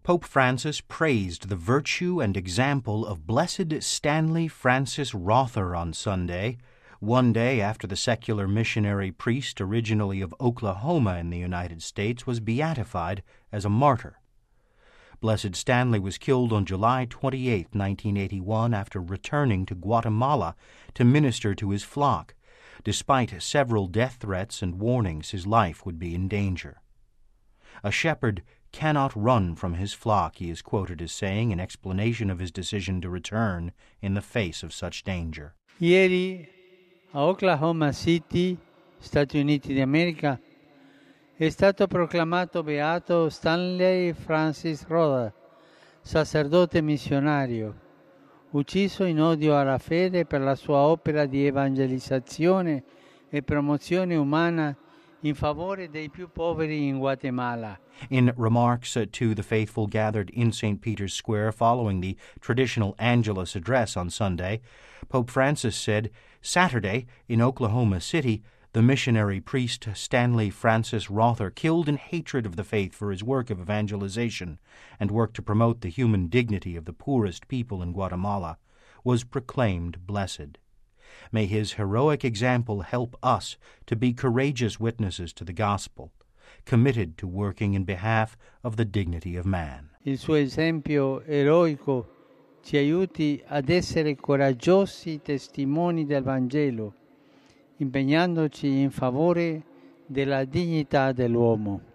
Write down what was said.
Pope Francis praised the virtue and example of Blessed Stanley Francis Rother on Sunday, one day after the secular missionary priest originally of Oklahoma in the United States was beatified as a martyr. Blessed Stanley was killed on July 28, 1981, after returning to Guatemala to minister to his flock. Despite several death threats and warnings, his life would be in danger. A shepherd cannot run from his flock, he is quoted as saying in explanation of his decision to return in the face of such danger. Ieri a Oklahoma City, Stati Uniti d'America, è stato proclamato beato Stanley Francis Rother, sacerdote missionario, ucciso in odio alla fede per la sua opera di evangelizzazione e promozione umana in favore dei più poveri in Guatemala. In remarks to the faithful gathered in St. Peter's Square following the traditional Angelus address on Sunday, Pope Francis said, "Saturday, in Oklahoma City, the missionary priest Stanley Francis Rother, killed in hatred of the faith for his work of evangelization and work to promote the human dignity of the poorest people in Guatemala, was proclaimed blessed. May his heroic example help us to be courageous witnesses to the gospel, committed to working in behalf of the dignity of man." Il suo esempio eroico ci aiuti ad essere coraggiosi testimoni del Vangelo, impegnandoci in favore della dignità dell'uomo.